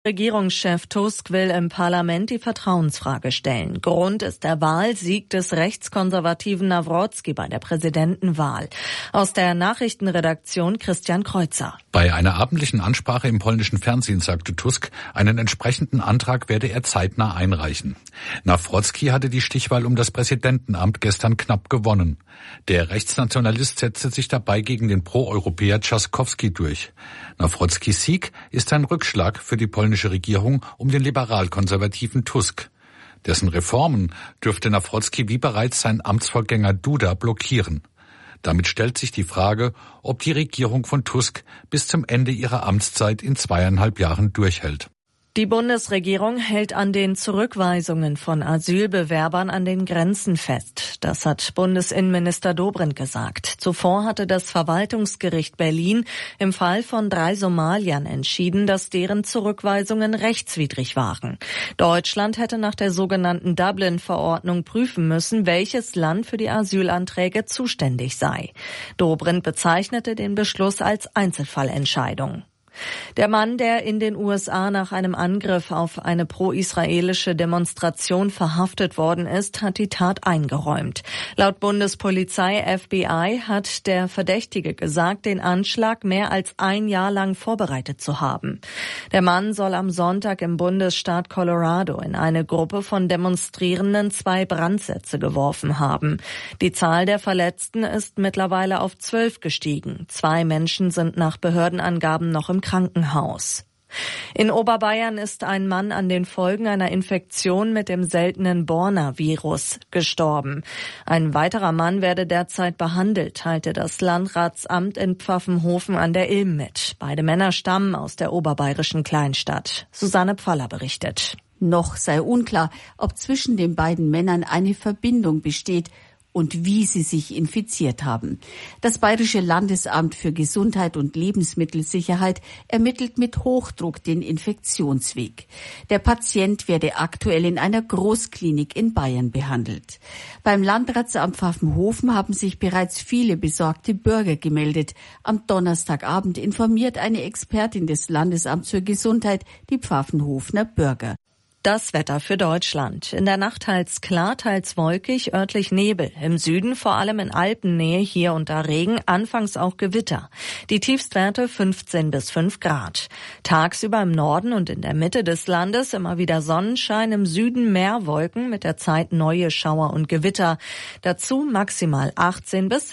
Regierungschef Tusk will im Parlament die Vertrauensfrage stellen. Grund ist der Wahlsieg des rechtskonservativen Nawrocki bei der Präsidentenwahl. Aus der Nachrichtenredaktion Christian Kreuzer. Bei einer abendlichen Ansprache im polnischen Fernsehen sagte Tusk, einen entsprechenden Antrag werde er zeitnah einreichen. Nawrocki hatte die Stichwahl um das Präsidentenamt gestern knapp gewonnen. Der Rechtsnationalist setzte sich dabei gegen den Pro-Europäer Trzaskowski durch. Nawrockis Sieg ist ein Rückschlag für die polnische Regierung um den liberal-konservativen Tusk. Dessen Reformen dürfte Nawrocki wie bereits sein Amtsvorgänger Duda blockieren. Damit stellt sich die Frage, ob die Regierung von Tusk bis zum Ende ihrer Amtszeit in 2,5 Jahren durchhält. Die Bundesregierung hält an den Zurückweisungen von Asylbewerbern an den Grenzen fest. Das hat Bundesinnenminister Dobrindt gesagt. Zuvor hatte das Verwaltungsgericht Berlin im Fall von 3 Somaliern entschieden, dass deren Zurückweisungen rechtswidrig waren. Deutschland hätte nach der sogenannten Dublin-Verordnung prüfen müssen, welches Land für die Asylanträge zuständig sei. Dobrindt bezeichnete den Beschluss als Einzelfallentscheidung. Der Mann, der in den USA nach einem Angriff auf eine pro-israelische Demonstration verhaftet worden ist, hat die Tat eingeräumt. Laut Bundespolizei FBI hat der Verdächtige gesagt, den Anschlag mehr als 1 Jahr lang vorbereitet zu haben. Der Mann soll am Sonntag im Bundesstaat Colorado in eine Gruppe von Demonstrierenden 2 Brandsätze geworfen haben. Die Zahl der Verletzten ist mittlerweile auf 12 gestiegen. 2 Menschen sind nach Behördenangaben noch im Krankenhaus. In Oberbayern ist ein Mann an den Folgen einer Infektion mit dem seltenen Borna-Virus gestorben. Ein weiterer Mann werde derzeit behandelt, teilte das Landratsamt in Pfaffenhofen an der Ilm mit. Beide Männer stammen aus der oberbayerischen Kleinstadt. Susanne Pfaller berichtet. Noch sei unklar, ob zwischen den beiden Männern eine Verbindung besteht und wie sie sich infiziert haben. Das Bayerische Landesamt für Gesundheit und Lebensmittelsicherheit ermittelt mit Hochdruck den Infektionsweg. Der Patient werde aktuell in einer Großklinik in Bayern behandelt. Beim Landratsamt Pfaffenhofen haben sich bereits viele besorgte Bürger gemeldet. Am Donnerstagabend informiert eine Expertin des Landesamts für Gesundheit die Pfaffenhofener Bürger. Das Wetter für Deutschland. In der Nacht teils klar, teils wolkig, örtlich Nebel. Im Süden vor allem in Alpennähe hier und da Regen, anfangs auch Gewitter. Die Tiefstwerte 15 bis 5 Grad. Tagsüber im Norden und in der Mitte des Landes immer wieder Sonnenschein, im Süden mehr Wolken, mit der Zeit neue Schauer und Gewitter. Dazu maximal 18 bis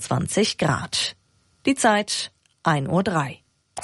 26 Grad. Die Zeit 1:03 Uhr.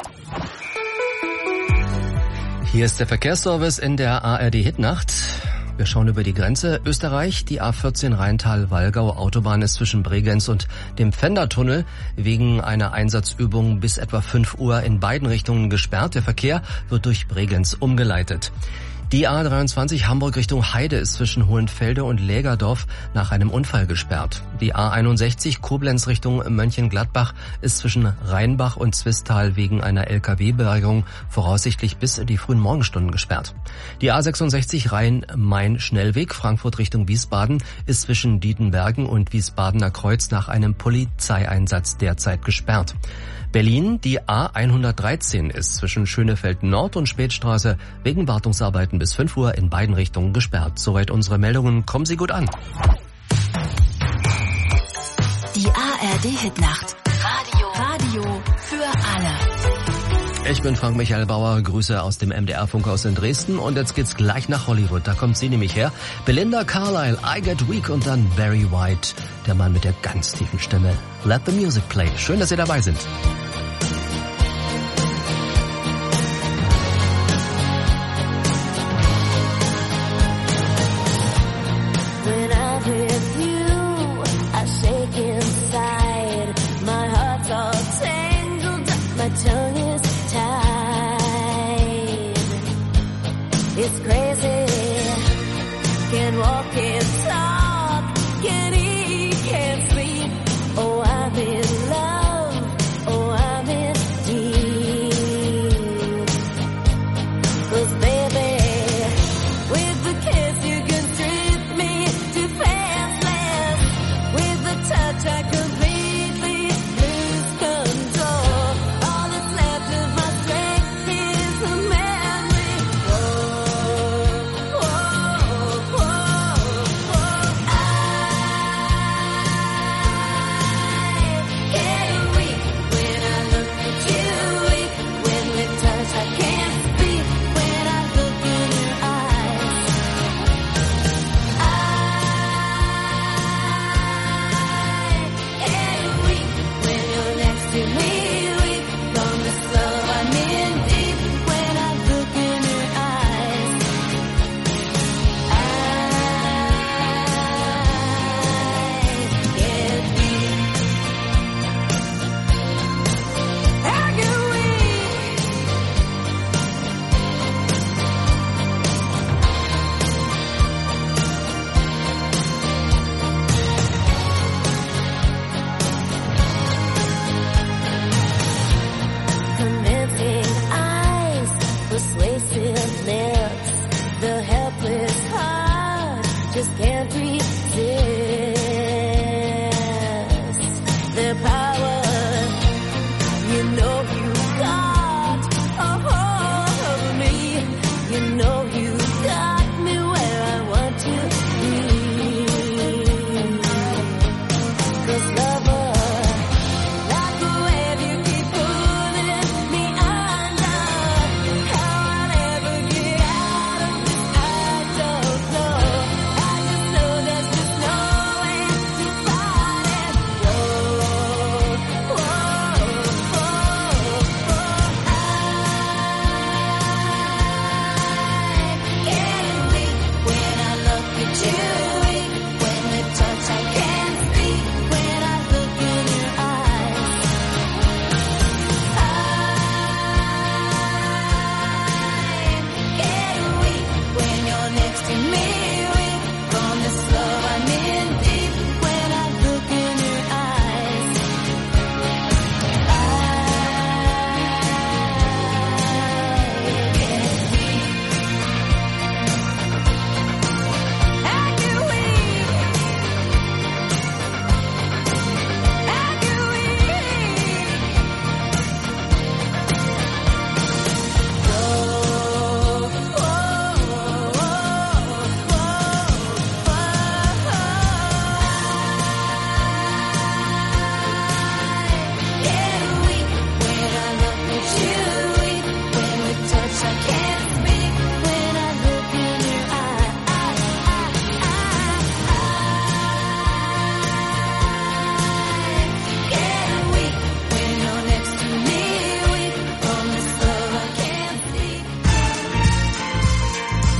Hier ist der Verkehrsservice in der ARD-Hitnacht. Wir schauen über die Grenze. Österreich, die A14 Rheintal-Wallgau Autobahn ist zwischen Bregenz und dem Pfändertunnel wegen einer Einsatzübung bis etwa 5 Uhr in beiden Richtungen gesperrt. Der Verkehr wird durch Bregenz umgeleitet. Die A23 Hamburg Richtung Heide ist zwischen Hohenfelde und Lägerdorf nach einem Unfall gesperrt. Die A61 Koblenz Richtung Mönchengladbach ist zwischen Rheinbach und Zwistal wegen einer LKW-Bergung voraussichtlich bis in die frühen Morgenstunden gesperrt. Die A66 Rhein-Main-Schnellweg Frankfurt Richtung Wiesbaden ist zwischen Dietenbergen und Wiesbadener Kreuz nach einem Polizeieinsatz derzeit gesperrt. Berlin, die A113 ist zwischen Schönefeld Nord und Spätstraße wegen Wartungsarbeiten bis 5 Uhr in beiden Richtungen gesperrt. Soweit unsere Meldungen. Kommen Sie gut an. Die ARD-Hitnacht. Radio für alle. Ich bin Frank-Michael Bauer, Grüße aus dem MDR-Funkhaus in Dresden und jetzt geht's gleich nach Hollywood. Da kommt sie nämlich her. Belinda Carlisle, I Get Weak und dann Barry White, der Mann mit der ganz tiefen Stimme. Let the music play. Schön, dass Sie dabei sind. It's crazy, can't walk, can't talk, can't eat, can't sleep. Oh, I'm in love, oh, I'm in deep. 'Cause baby, with the kiss you can strip me defenseless. With the touch I completely lose control. All that's left of my strength is a memory.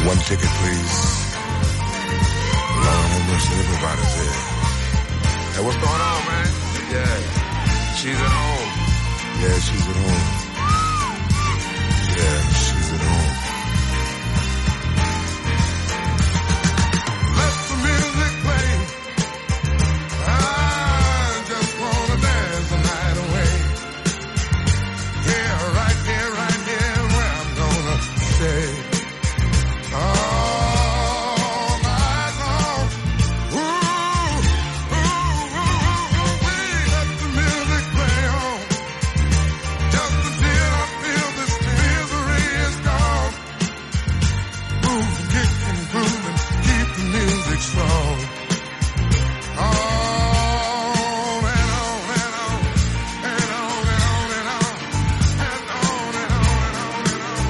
One ticket, please. Lord have mercy, everybody's here. Hey, what's going on, man? Yeah, she's at home. Yeah, she's at home. Yeah, she's at home. Let the music play. I just wanna dance the night away. Yeah, right here where I'm gonna stay. All night long. Ooh, let the music play on. Just until I feel this misery is gone. Move, kick and groove and keep the music strong. On and on and on and on and on and on and on and on and on and on.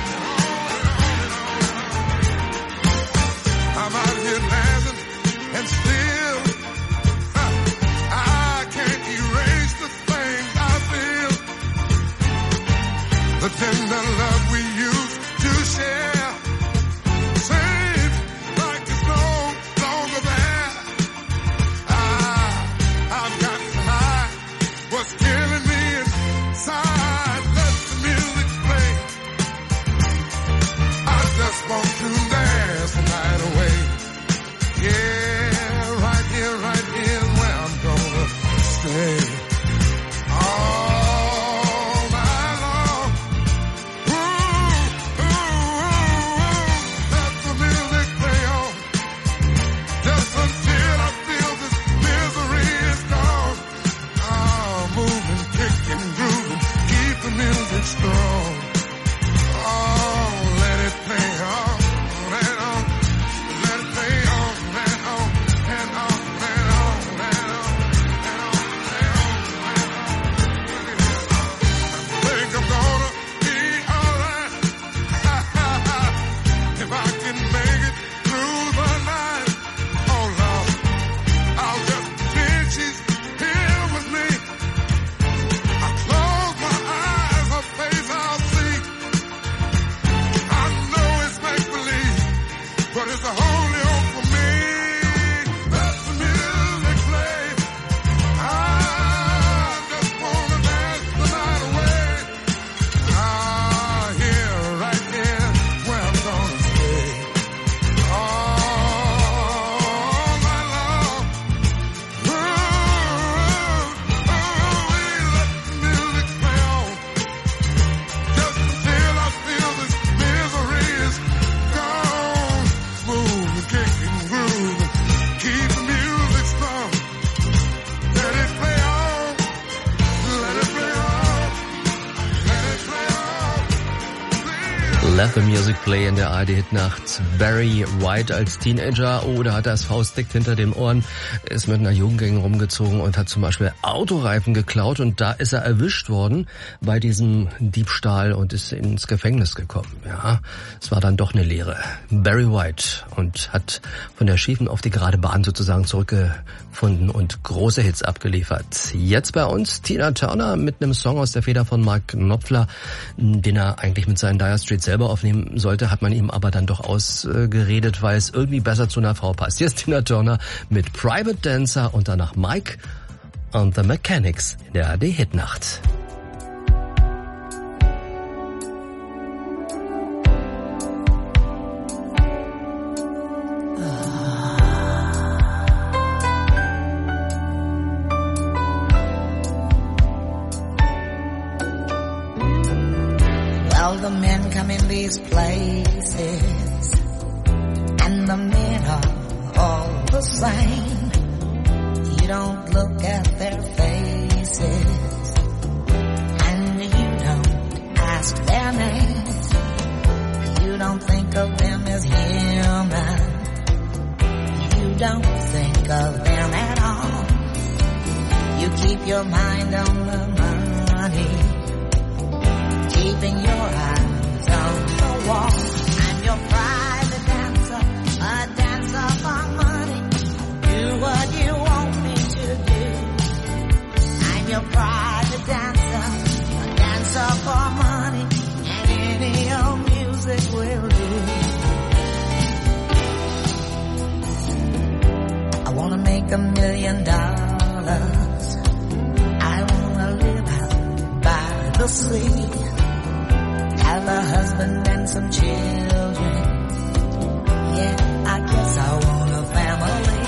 I'm out here dancing and still I can't erase the things I feel. The tender love we used to share seems like it's no longer there. I've got to hide what's killing me inside. Let the music play. I just want to dance the night away. Yeah, right here where I'm gonna stay. All night long. Ooh, let the music play on. Just until I feel this misery is gone. Moving, kicking, grooving, keep the music strong. Oh, let it play on and on. Let it play on and on and on and on and on and on and on. I think I'm gonna be alright if I can make it through the night. Oh Lord, I'll just think she's here with me. I close my eyes, her face I'll see. I know it's make-believe, but it's the only hope for me. Let the music play. I just wanna dance the night away. Here, right here, where I'm gonna stay. All night long. Let the music play on. Just until I feel this misery is gone. Move, kick and groove, keep the music strong. Let it play on, let it play on, let it play on. Let the Music Play in der ARD-Hitnacht. Barry White als Teenager, da hat er das Faustdick hinter den Ohren, ist mit einer Jugendgang rumgezogen und hat zum Beispiel Autoreifen geklaut und da ist er erwischt worden bei diesem Diebstahl und ist ins Gefängnis gekommen. Ja, es war dann doch eine Lehre. Barry White und hat von der schiefen auf die gerade Bahn sozusagen zurückgefunden und große Hits abgeliefert. Jetzt bei uns Tina Turner mit einem Song aus der Feder von Mark Knopfler, den er eigentlich mit seinen Dire Straits selber aufnehmen sollte, hat man ihm aber dann doch ausgeredet, weil es irgendwie besser zu einer Frau passt. Hier ist Tina Turner mit Private Dancer und danach Mike and the Mechanics in der ARD-Hitnacht. Well, the men come in these places, and the men are all the same. You don't look at their faces, and you don't ask their names. You don't think of them as human. You don't think of them at all. You keep your mind on the money, keeping your eyes on the wall. I'm your private dancer, a dancer for money. Do what you want me to do. I'm your private dancer, a dancer for money. And any old music will do. make $1 million. I wanna live out by the sea, have a husband and some children. Yeah, I guess I want a family.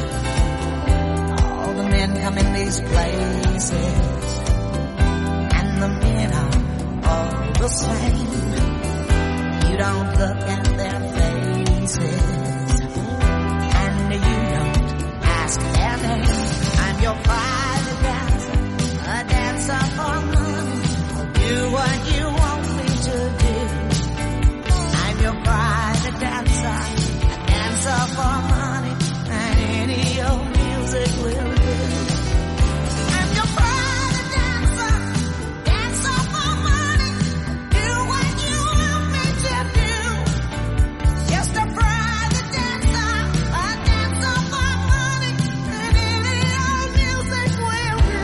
All the men come in these places, and the men are all the same. You don't look at their faces, and you don't ask their name. I'm your private dancer, a dancer for money. I'll do what you want me to do. I'm your private dancer, a dancer for money, and any old music will do. I'm your private dancer, dancer for money. Do what you want me to do. Just a private dancer, a dancer for money, and any old music will do.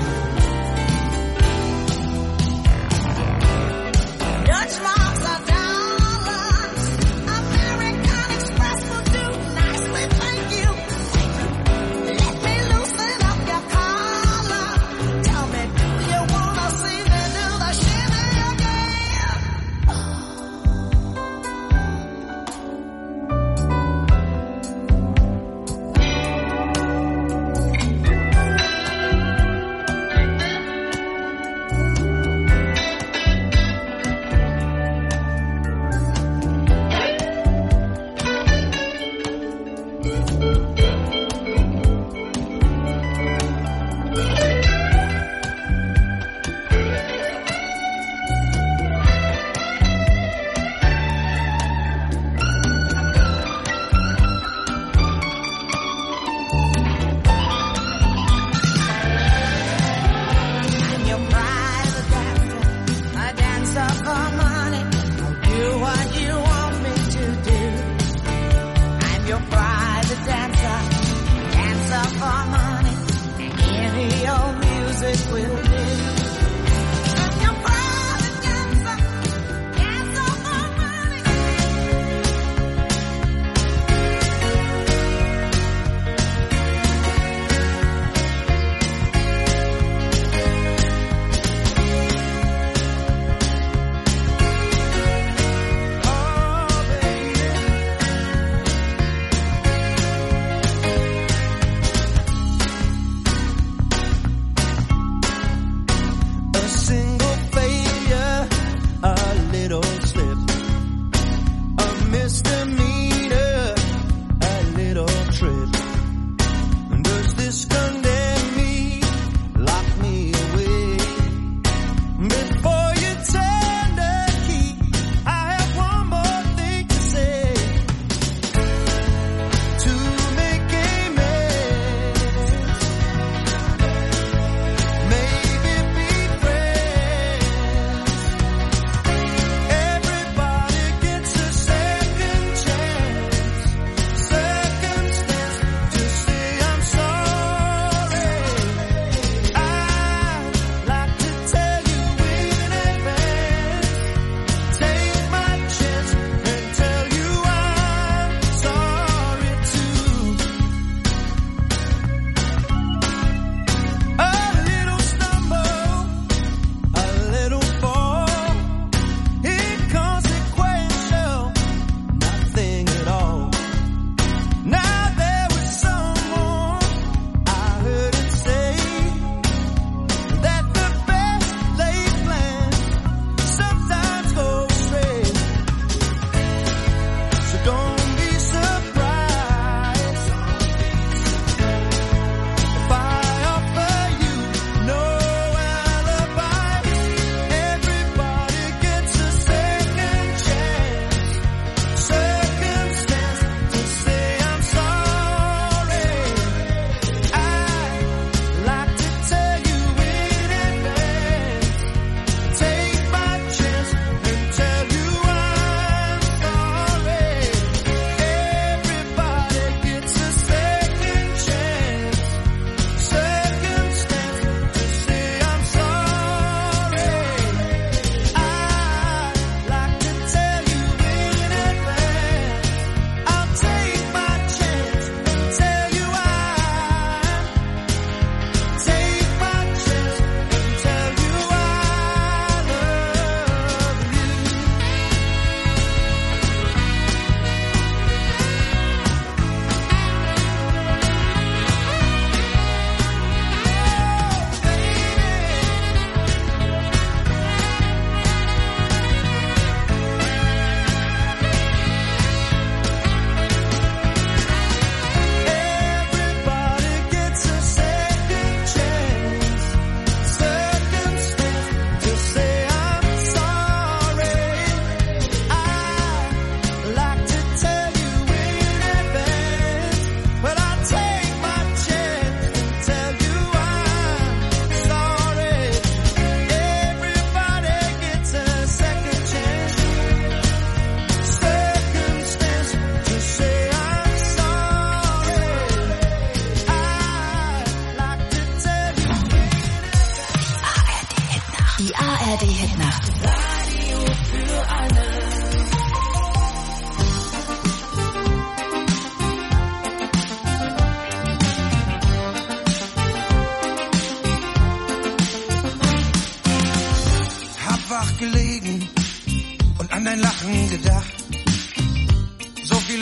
Dutch marks are dollars, American Express will do nicely, thank you. Let me loosen up your collar. Tell me, do you wanna see me do the shimmy again? I'm your private dancer, a dancer for money. I'll do what you want me to do. I'm your private dancer, dancer for money, and any old music will do. I'm your private dancer, dancer for money. A single failure, a little slip, a misdemeanor, a little trip. Does this condemn me, lock me away? Before you turn the key, I have one more thing to say. To make amends, maybe be friends. Everybody gets a second chance.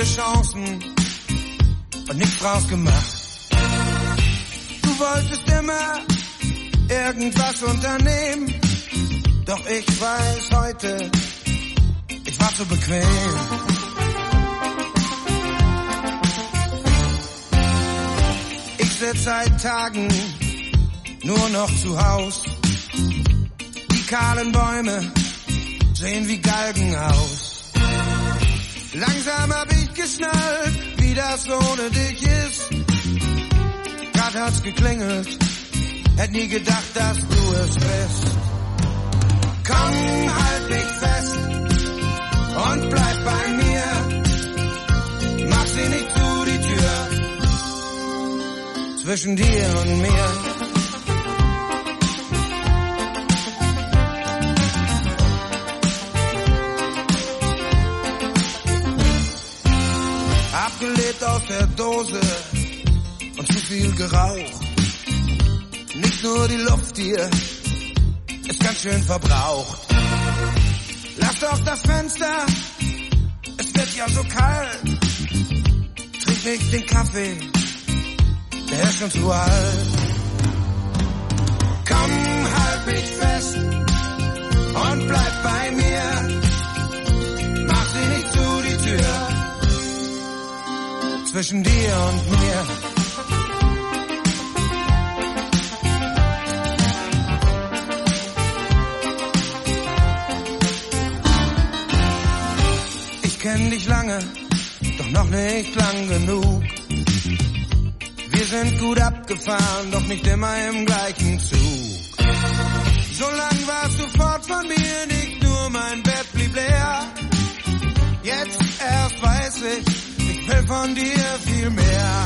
viele Chancen und nichts draus gemacht. Du wolltest immer irgendwas unternehmen, doch ich weiß heute, ich war zu bequem. Ich sitz seit Tagen nur noch zu Haus. Die kahlen Bäume sehen wie Galgen aus. Langsam hab ich geschnallt, wie das ohne dich ist. Grad hat's geklingelt, hätt nie gedacht, dass du es bist. Komm, halt mich fest und bleib bei mir. Mach sie nicht zu, die Tür zwischen dir und mir. Abgelebt aus der Dose und zu viel geraucht. Nicht nur die Luft hier ist ganz schön verbraucht. Lass doch das Fenster, es wird ja so kalt. Trink nicht den Kaffee, der ist schon zu alt. Komm, halt mich fest und bleib bei mir. Mach sie nicht zu, die Tür zwischen dir und mir. Ich kenn dich lange, doch noch nicht lang genug. Wir sind gut abgefahren, doch nicht immer im gleichen Zug. So lang warst du fort von mir, nicht nur mein Bett blieb leer. Jetzt erst weiß ich will von dir viel mehr.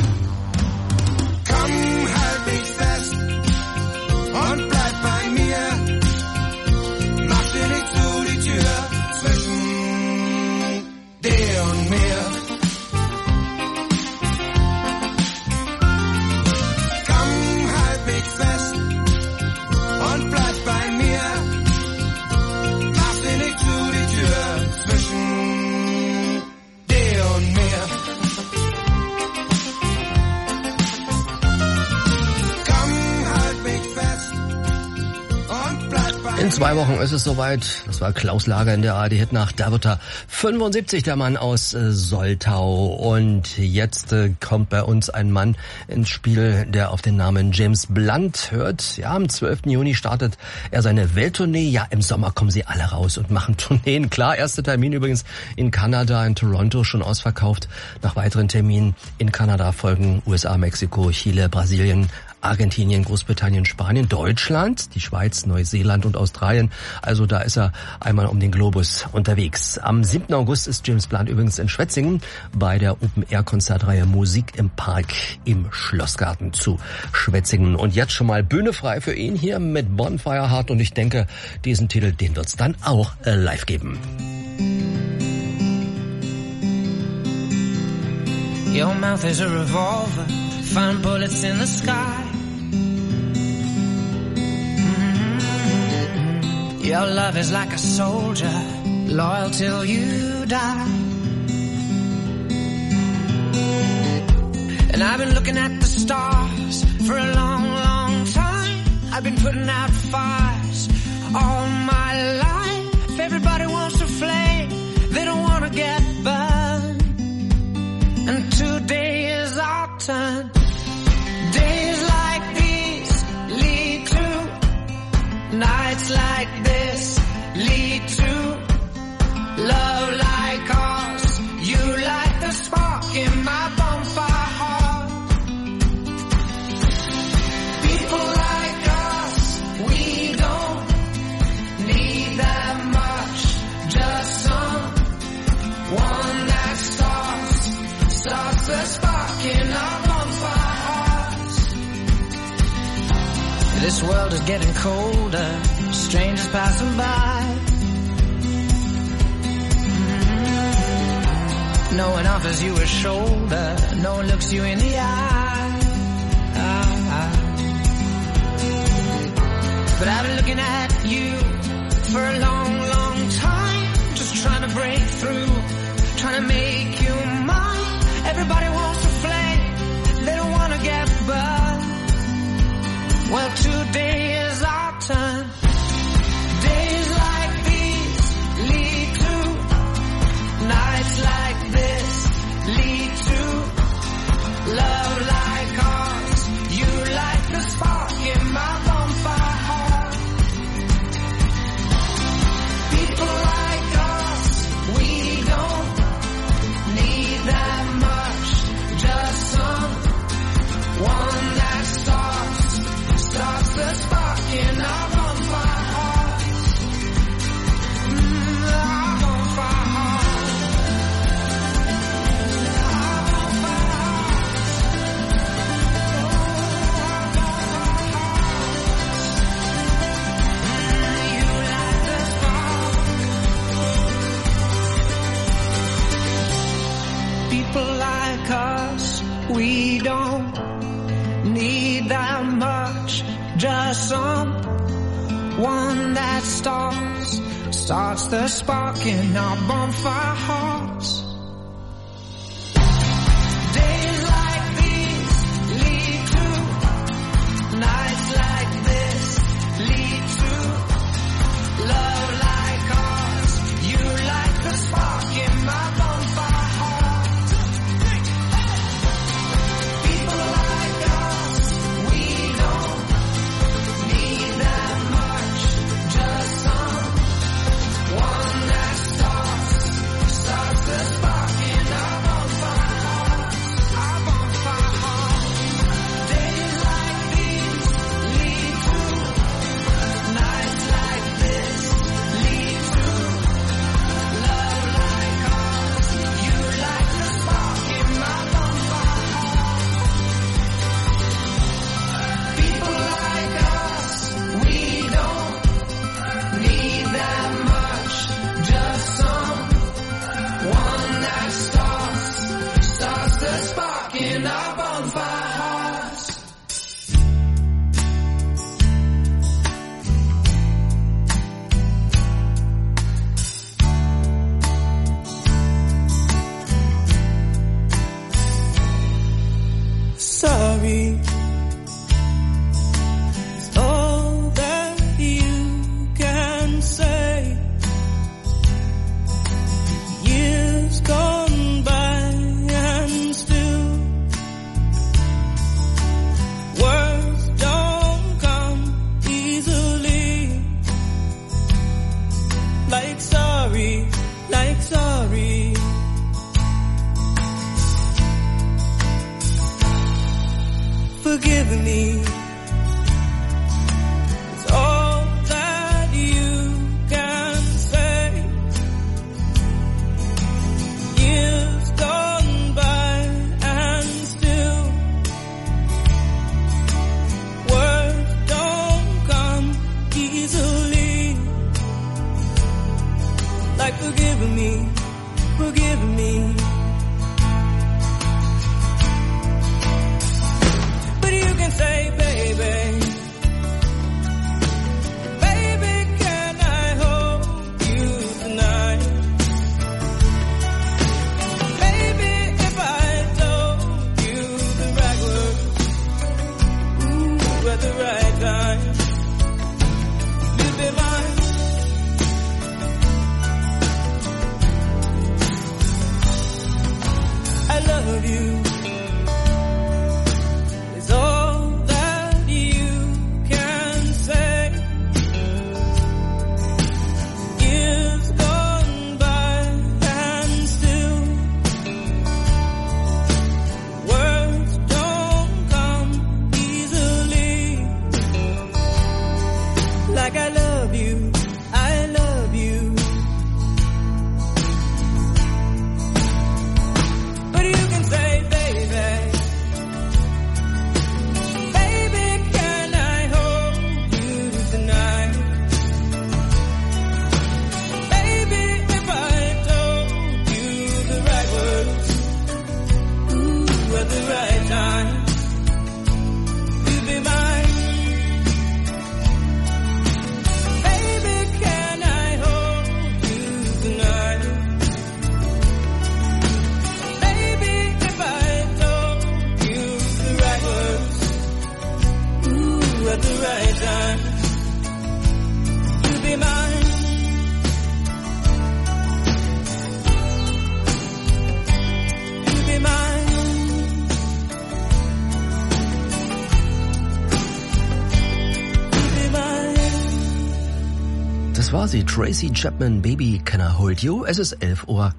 Komm, halt mich fest und bleib bei mir. Mach dir nicht zu, die Tür zwischen dir und mir. Komm, halt mich fest und bleib bei mir. Mach dir nicht zu, die Tür zwischen dir und mir. In 2 Wochen ist es soweit. Das war Klaus Lager in der ARD-Hitnacht. Da wird er 75, der Mann aus Soltau. Und jetzt kommt bei uns ein Mann ins Spiel, der auf den Namen James Blunt hört. Ja, am 12. Juni startet er seine Welttournee. Ja, im Sommer kommen sie alle raus und machen Tourneen. Klar, erster Termin übrigens in Kanada, in Toronto, schon ausverkauft. Nach weiteren Terminen in Kanada folgen USA, Mexiko, Chile, Brasilien, Argentinien, Großbritannien, Spanien, Deutschland, die Schweiz, Neuseeland und Australien. Also da ist er einmal um den Globus unterwegs. Am 7. August ist James Blunt übrigens in Schwetzingen bei der Open-Air-Konzertreihe Musik im Park im Schlossgarten zu Schwetzingen. Und jetzt schon mal Bühne frei für ihn hier mit Bonfire Heart. Und ich denke, diesen Titel, den wird's dann auch live geben. Your mouth is a revolver, find bullets in the sky. Your love is like a soldier, loyal till you die. And I've been looking at the stars for a long, long time. I've been putting out fires all my life. Everybody wants to flame, they don't want to get burned. And today is our turn. Days like these lead to nights like this, lead to love like ours. You light the spark in my bonfire heart. People like us, we don't need that much. Just someone that starts the spark in our bonfire hearts. This world is getting colder, strangers passing by. No one offers you a shoulder, no one looks you in the eye. But I've been looking at you for a long, long time, just trying to break through, trying to make you People like us, we don't need that much. Just someone that starts the spark in our bonfire hearts. Days like these lead to nights like this, lead to love like ours. You like the spark in my bonfire heart. People like us, we don't need that much. Just someone that starts the spark in our bonfire heart. Our bonfire heart. Days like these lead to nights like this, lead to love like ours. You like the spark in my bonfire heart. People like us, we don't need that much. Just someone that starts the spark in our bonfire hearts. Sorry, it's all that you can say. Years gone by and still words don't come easily. Like sorry, like sorry. Forgive me. It's all that you can say. Years gone by and still words don't come easily. Like forgive me, forgive me. But you can say, baby, baby, can I hold you tonight? Maybe if I told you the right words, ooh, at the right time, you'd be mine. I love you. It's all that you can say. Years gone by and still words don't come easily. Like I love you, I love you. But you can say, baby, baby, can I hold you tonight? Baby, if I told you the right words, ooh, at the right time, you'd be mine. Baby, can I hold you tonight? Baby, if I told you the right words, ooh, at the right time, you'd be mine. You'd be mine. You'd be mine. Das war sie, Tracy Chapman, Baby Can I Hold You. Es ist 1:30 Uhr,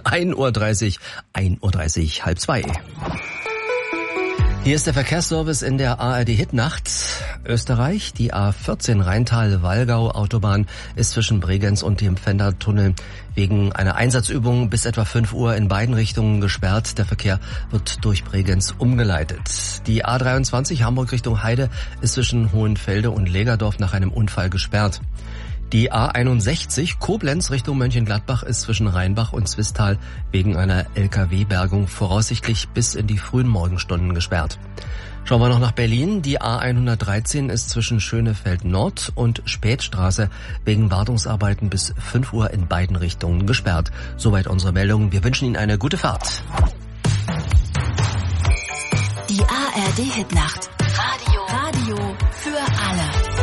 1:30, 1:30. Hier ist der Verkehrsservice in der ARD Hitnacht. Österreich, die A14 Rheintal-Wallgau Autobahn ist zwischen Bregenz und dem Pfändertunnel wegen einer Einsatzübung bis etwa 5 Uhr in beiden Richtungen gesperrt. Der Verkehr wird durch Bregenz umgeleitet. Die A23 Hamburg Richtung Heide ist zwischen Hohenfelde und Legerdorf nach einem Unfall gesperrt. Die A61 Koblenz Richtung Mönchengladbach ist zwischen Rheinbach und Zwistal wegen einer LKW-Bergung voraussichtlich bis in die frühen Morgenstunden gesperrt. Schauen wir noch nach Berlin. Die A113 ist zwischen Schönefeld Nord und Spätstraße wegen Wartungsarbeiten bis 5 Uhr in beiden Richtungen gesperrt. Soweit unsere Meldung. Wir wünschen Ihnen eine gute Fahrt. Die ARD-Hitnacht. Radio für alle.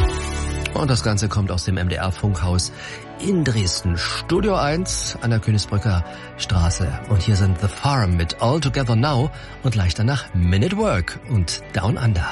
Und das Ganze kommt aus dem MDR-Funkhaus in Dresden. Studio 1 an der Königsbrücker Straße. Und hier sind The Farm mit All Together Now und gleich danach Men at Work und Down Under.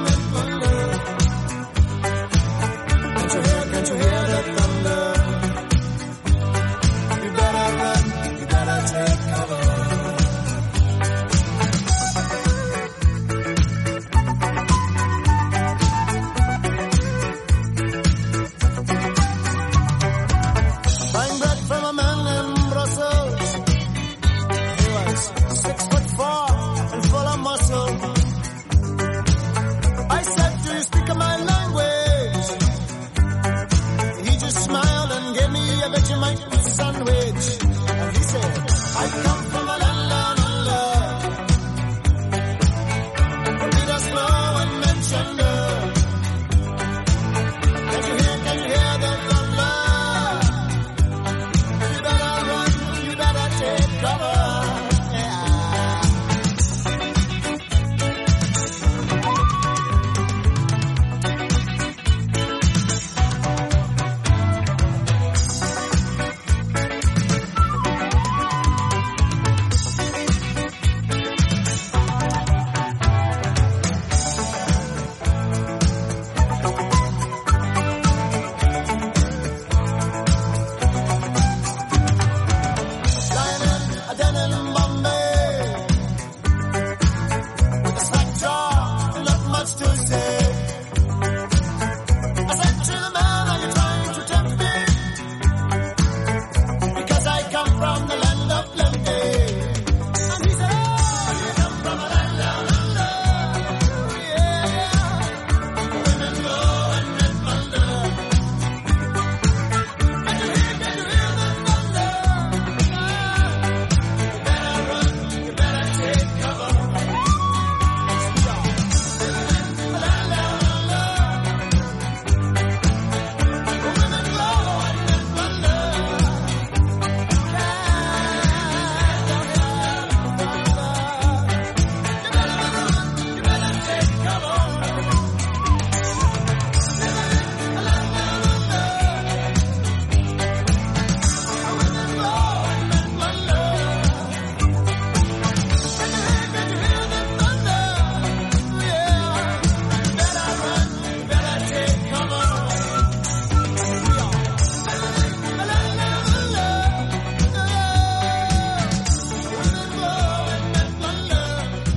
Can't you hear the thunder?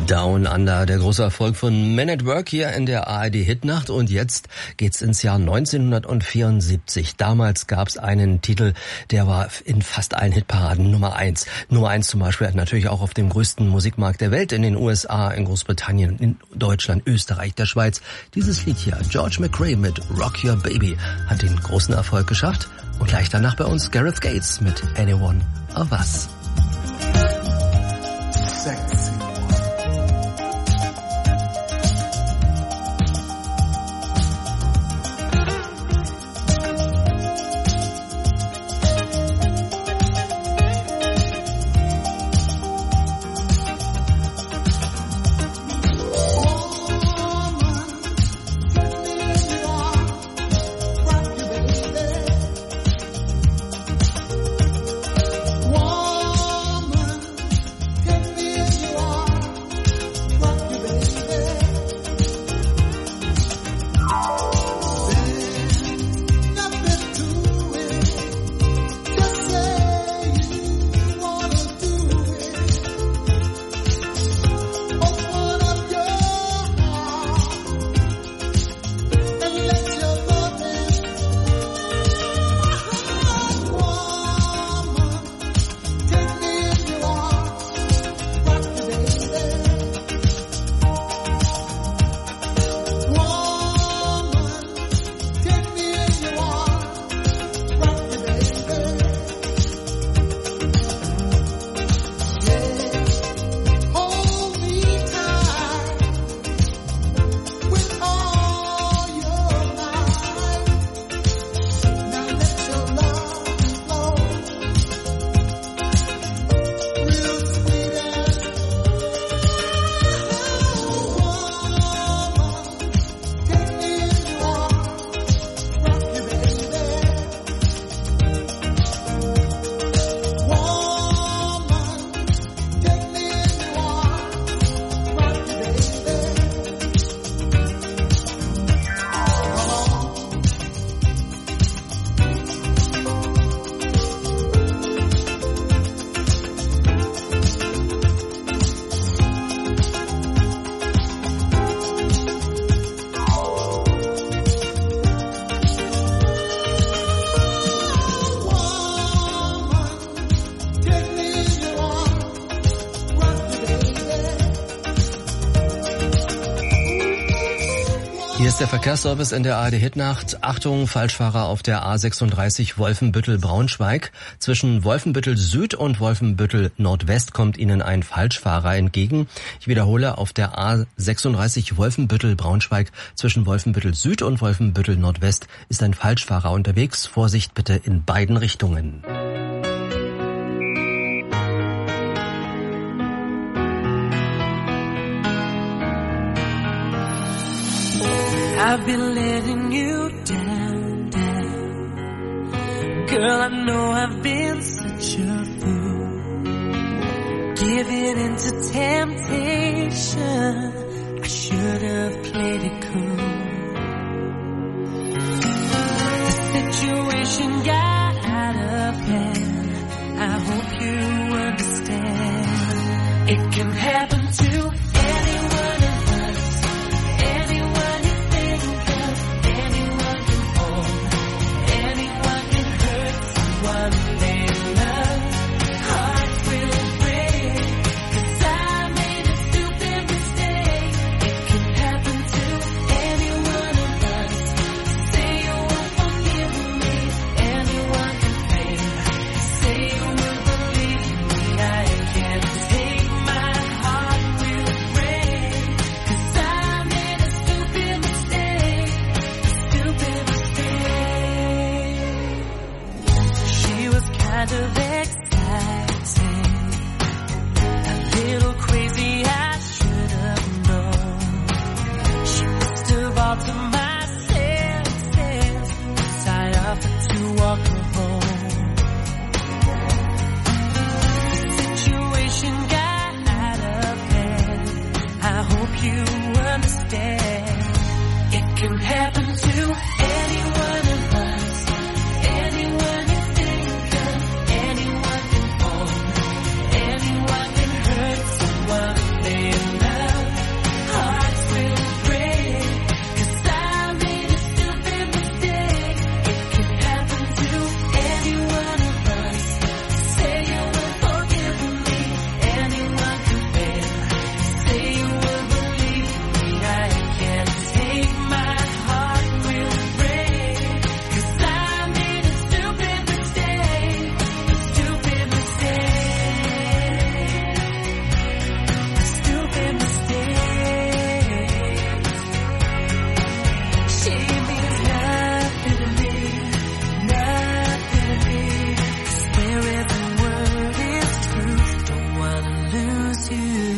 Down Under, der große Erfolg von Men at Work hier in der ARD Hitnacht. Und jetzt geht's ins Jahr 1974. Damals gab's einen Titel, der war in fast allen Hitparaden Nummer 1. Nummer 1 zum Beispiel hat natürlich auch auf dem größten Musikmarkt der Welt, in den USA, in Großbritannien, in Deutschland, Österreich, der Schweiz. Dieses Lied hier, George McRae mit Rock Your Baby, hat den großen Erfolg geschafft. Und gleich danach bei uns Gareth Gates mit Anyone of Us. Sexy. Hier ist der Verkehrsservice in der ARD Hitnacht. Achtung, Falschfahrer auf der A36 Wolfenbüttel-Braunschweig. Zwischen Wolfenbüttel Süd und Wolfenbüttel Nordwest kommt Ihnen ein Falschfahrer entgegen. Ich wiederhole, auf der A36 Wolfenbüttel-Braunschweig zwischen Wolfenbüttel Süd und Wolfenbüttel Nordwest ist ein Falschfahrer unterwegs. Vorsicht bitte in beiden Richtungen. I've been letting you down, down. Girl, I know I've been such a fool. Giving into temptation, I should have played it cool. The situation got out of hand. I hope you understand. It can happen to anyone of us. Anyone you think of, anyone can hold, anyone can hurt someone they love. Hearts will break, 'cause I made a stupid mistake. It can happen to anyone of us. Say you won't forgive me, anyone can fake. Say you will believe me, I can't take my heart will break. too.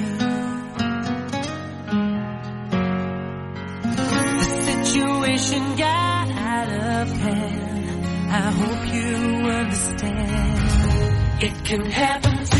The situation got out of hand. I hope you understand. It can happen to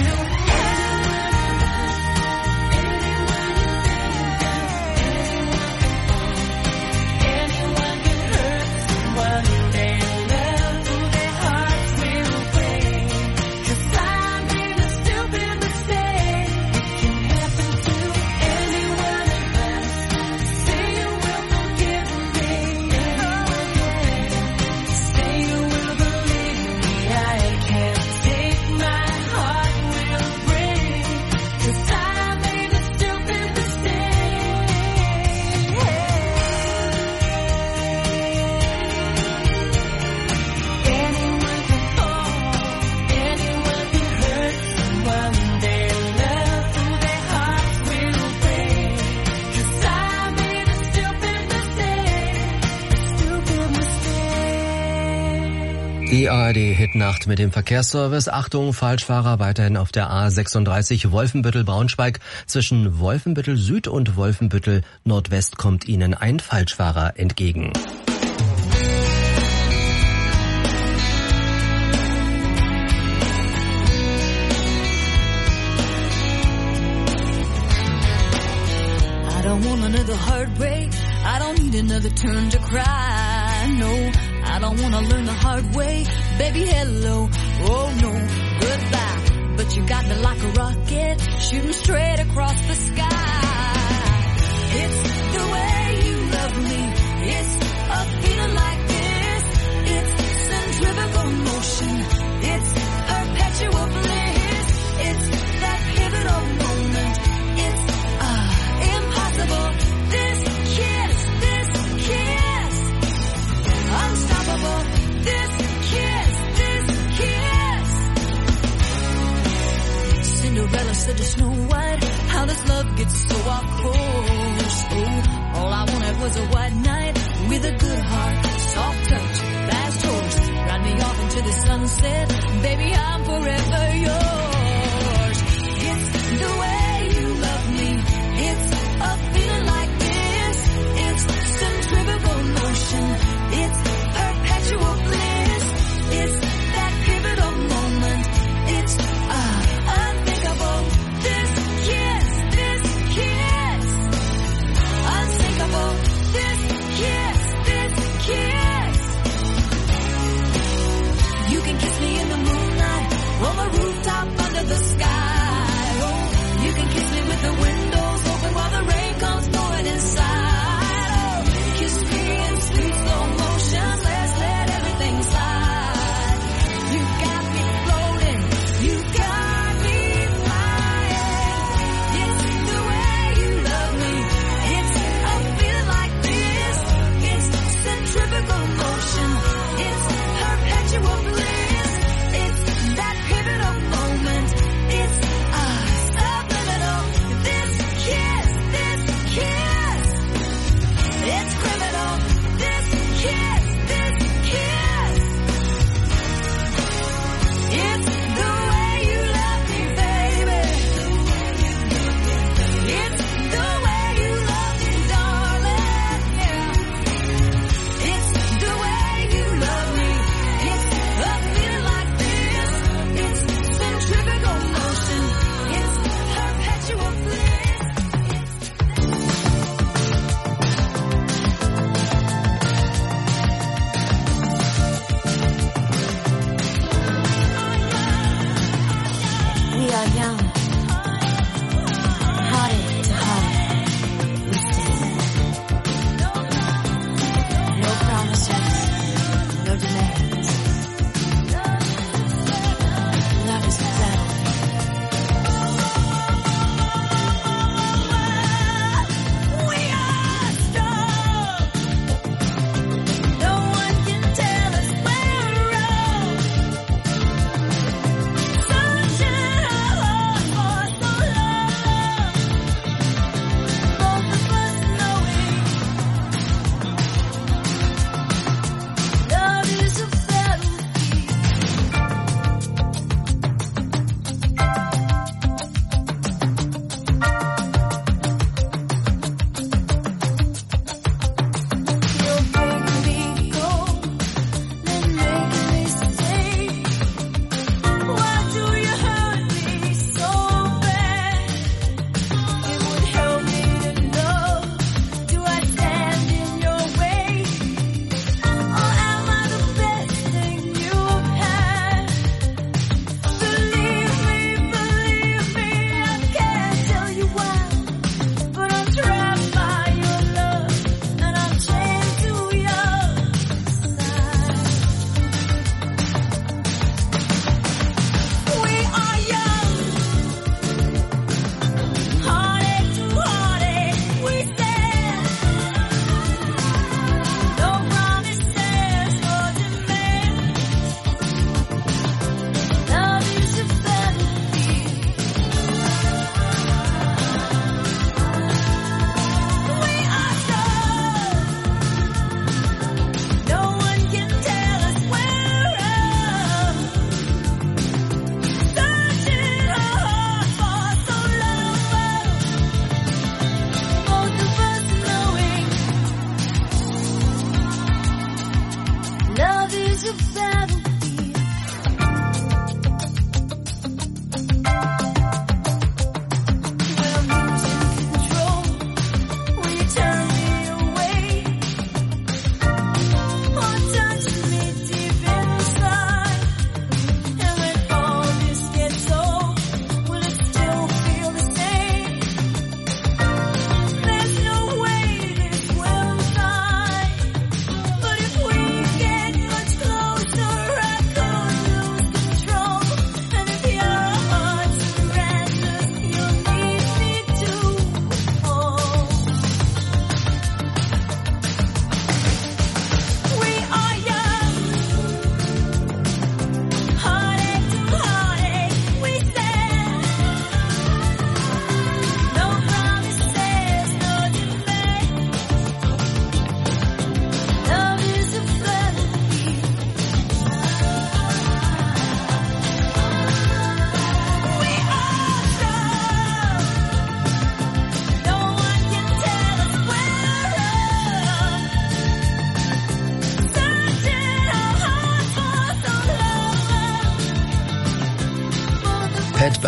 Die ARD-Hitnacht mit dem Verkehrsservice. Achtung, Falschfahrer weiterhin auf der A36 Wolfenbüttel-Braunschweig. Zwischen Wolfenbüttel Süd und Wolfenbüttel Nordwest kommt Ihnen ein Falschfahrer entgegen. I don't want another heartbreak. I don't need another turn to cry. No. I don't wanna learn the hard way, baby, hello, oh no, goodbye. But you got me like a rocket, shooting straight across the sky. It's the way you love me, it's a feeling like this. It's centrifugal motion, it's perpetual bliss. It's that pivotal moment, it's impossible. This kiss, unstoppable, this kiss. Cinderella said to Snow White, how this love gets so off course. Oh, all I wanted was a white knight with a good heart, soft touch, fast horse. Ride me off into the sunset, baby, I'm forever yours. It's the way you love me, it's a feeling like this. It's centrifugal motion, it's perpetual bliss. It's that pivotal moment. It's unthinkable. This kiss, unsinkable. This kiss. You can kiss me in the moonlight on the rooftop.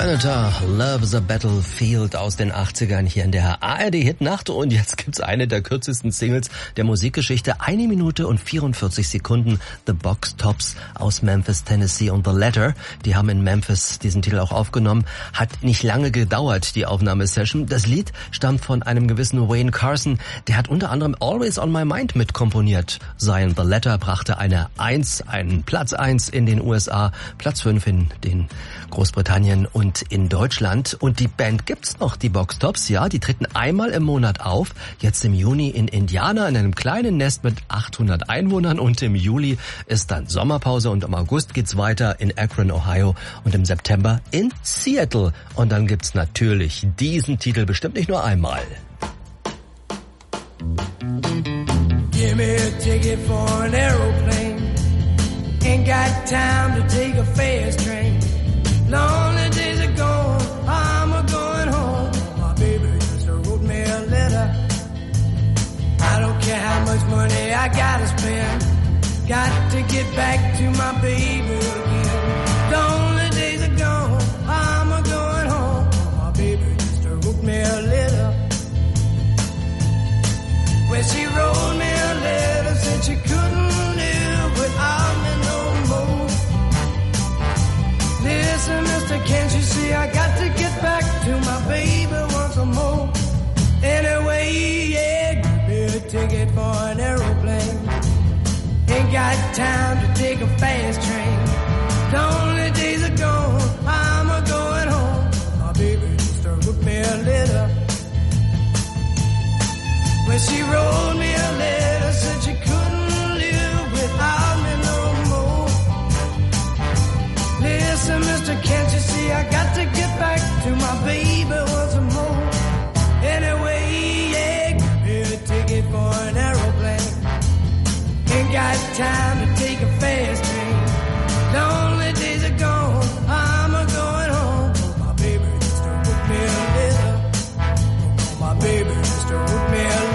Senator, Love the Battlefield aus den 80ern hier in der ARD-Hitnacht. Und jetzt gibt's eine der kürzesten Singles der Musikgeschichte. 1 Minute und 44 Sekunden. The Box Tops aus Memphis, Tennessee und The Letter. Die haben in Memphis diesen Titel auch aufgenommen. Hat nicht lange gedauert, die Aufnahmesession. Das Lied stammt von einem gewissen Wayne Carson. Der hat unter anderem Always on My Mind mitkomponiert. Sein The Letter brachte einen Platz 1 in den USA, Platz 5 in den Großbritannien und in Deutschland. Und die Band gibt's noch, die Box Tops, ja, die treten einmal im Monat auf. Jetzt im Juni in Indiana in einem kleinen Nest mit 800 Einwohnern und im Juli ist dann Sommerpause und im August geht's weiter in Akron, Ohio und im September in Seattle. Und dann gibt's natürlich diesen Titel bestimmt nicht nur einmal. Give me a ticket for an aeroplane. Ain't got time to take a fast train. Lonely days are gone, I'm a-going home. My baby just wrote me a letter. I don't care how much money I gotta spend. Got to get back to my baby again. Lonely days are gone, I'm a-going home. My baby just wrote me a letter. Well, she wrote me a letter, said she couldn't live without me no more. Listen, mister, can't you see I got to get back to my baby once more? Anyway, yeah, give me a ticket for an aeroplane. Ain't got time to take a fast train. Lonely days are gone, I'm a-going home. My baby just wrote me a letter. When she wrote me a letter, said she couldn't live without me no more. Listen, mister, can't you see I got to get back to my baby once more? Anyway, yeah, give me a ticket for an aeroplane. Ain't got time to take a fast train. Lonely days are gone, I'm a-going home. My baby just wrote me a letter. My baby just wrote me a letter.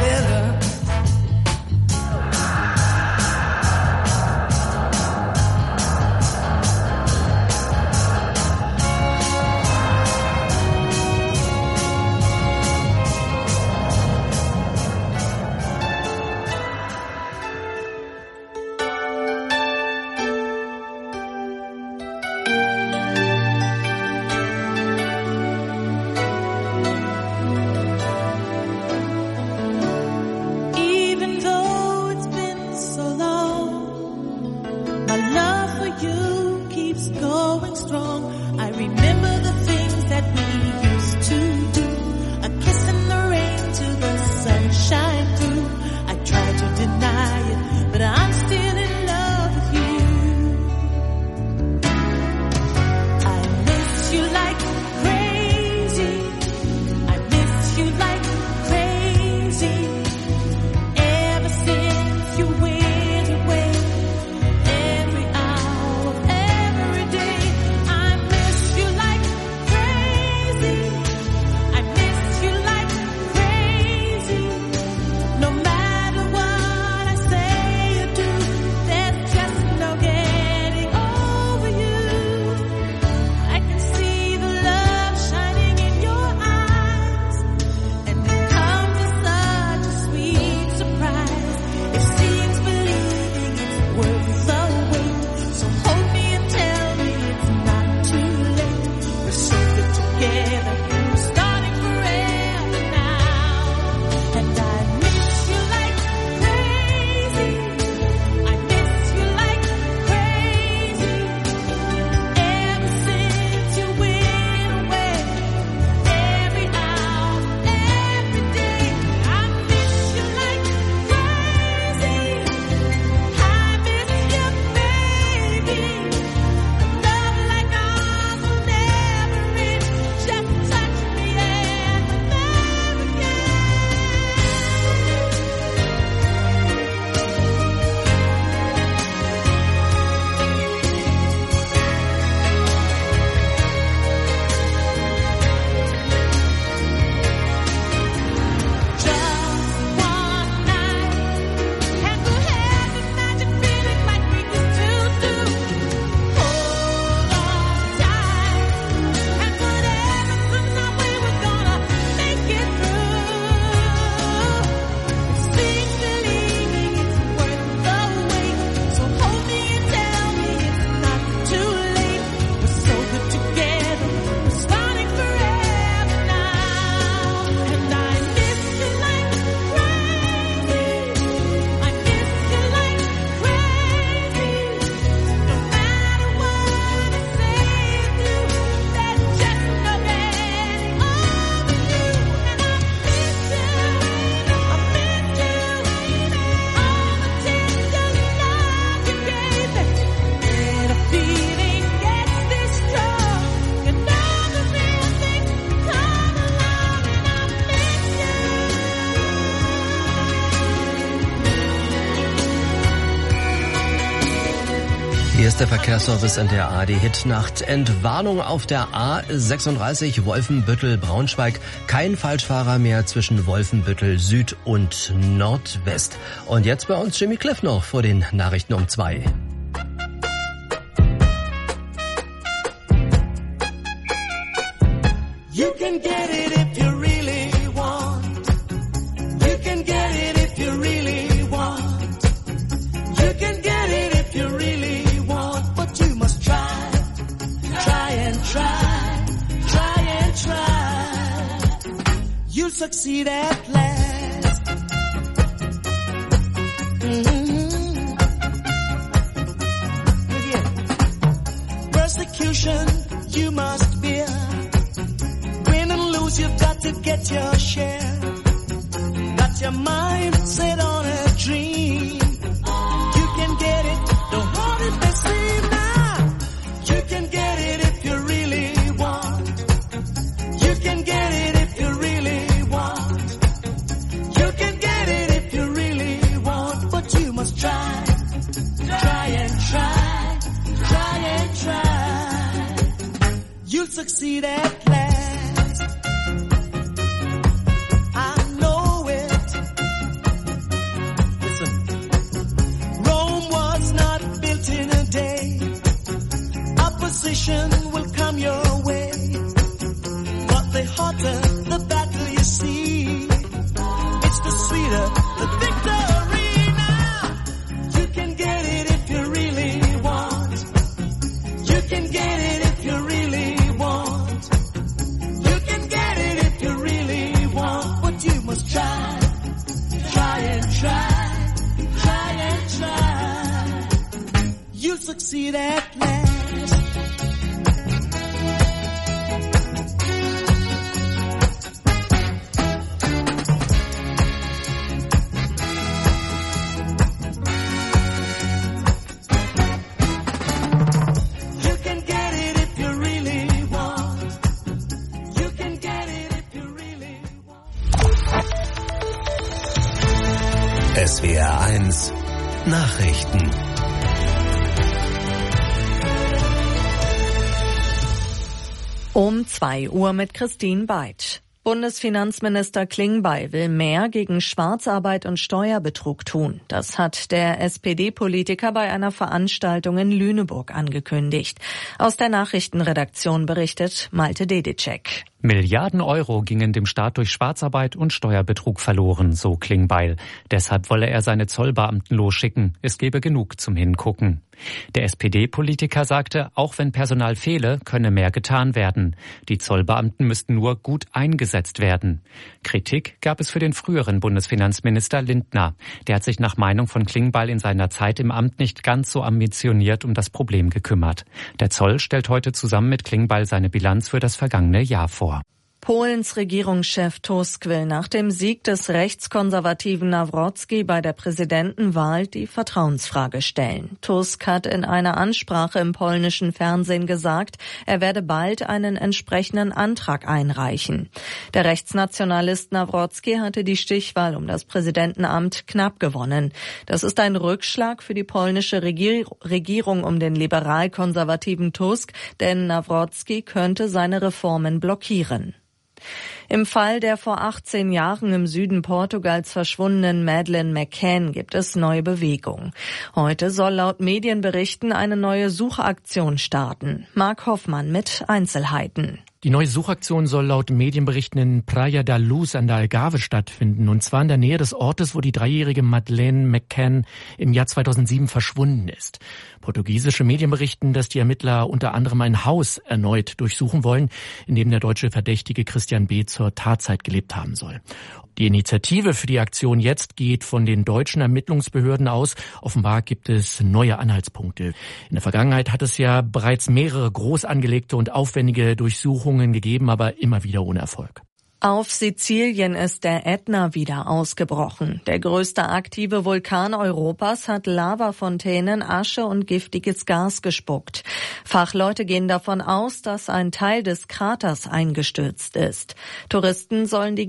ist der Verkehrsservice in der ARD Hitnacht. Entwarnung auf der A36 Wolfenbüttel-Braunschweig. Kein Falschfahrer mehr zwischen Wolfenbüttel Süd und Nordwest. Und jetzt bei uns Jimmy Cliff noch vor den Nachrichten um 2. You can get it if you really want. You can get it if you really want. You can get it if you really want. But you must try. Try and try. Try and try. You'll succeed at last. Yeah. Persecution you must bear. You've got to get your share. Got your mind set on a dream. You can get it, don't hold it the same now. You can get it if you really want. You can get it if you really want. You can get it if you really want. But you must try. Try and try. Try and try. You'll succeed at last. Will come your way, but the hotter the battle you see, it's the sweeter the victory. Now you can get it if you really want. You can get it if you really want. You can get it if you really want. But you must try, try and try, try and try. You'll succeed at last. SWR 1 Nachrichten. Um 2 Uhr mit Christine Beitsch. Bundesfinanzminister Klingbeil will mehr gegen Schwarzarbeit und Steuerbetrug tun. Das hat der SPD-Politiker bei einer Veranstaltung in Lüneburg angekündigt. Aus der Nachrichtenredaktion berichtet Malte Dedicek. Milliarden Euro gingen dem Staat durch Schwarzarbeit und Steuerbetrug verloren, so Klingbeil. Deshalb wolle er seine Zollbeamten losschicken. Es gebe genug zum Hingucken. Der SPD-Politiker sagte, auch wenn Personal fehle, könne mehr getan werden. Die Zollbeamten müssten nur gut eingesetzt werden. Kritik gab es für den früheren Bundesfinanzminister Lindner. Der hat sich nach Meinung von Klingbeil in seiner Zeit im Amt nicht ganz so ambitioniert um das Problem gekümmert. Der Zoll stellt heute zusammen mit Klingbeil seine Bilanz für das vergangene Jahr vor. Polens Regierungschef Tusk will nach dem Sieg des rechtskonservativen Nawrocki bei der Präsidentenwahl die Vertrauensfrage stellen. Tusk hat in einer Ansprache im polnischen Fernsehen gesagt, er werde bald einen entsprechenden Antrag einreichen. Der Rechtsnationalist Nawrocki hatte die Stichwahl um das Präsidentenamt knapp gewonnen. Das ist ein Rückschlag für die polnische Regierung um den liberal-konservativen Tusk, denn Nawrocki könnte seine Reformen blockieren. Im Fall der vor 18 Jahren im Süden Portugals verschwundenen Madeleine McCann gibt es neue Bewegung. Heute soll laut Medienberichten eine neue Suchaktion starten. Marc Hoffmann mit Einzelheiten. Die neue Suchaktion soll laut Medienberichten in Praia da Luz an der Algarve stattfinden, und zwar in der Nähe des Ortes, wo die 3-jährige Madeleine McCann im Jahr 2007 verschwunden ist. Portugiesische Medien berichten, dass die Ermittler unter anderem ein Haus erneut durchsuchen wollen, in dem der deutsche Verdächtige Christian B. zur Tatzeit gelebt haben soll. Die Initiative für die Aktion jetzt geht von den deutschen Ermittlungsbehörden aus. Offenbar gibt es neue Anhaltspunkte. In der Vergangenheit hat es ja bereits mehrere groß angelegte und aufwendige Durchsuchungen gegeben, aber immer wieder ohne Erfolg. Auf Sizilien ist der Ätna wieder ausgebrochen. Der größte aktive Vulkan Europas hat Lavafontänen, Asche und giftiges Gas gespuckt. Fachleute gehen davon aus, dass ein Teil des Kraters eingestürzt ist. Touristen sollen die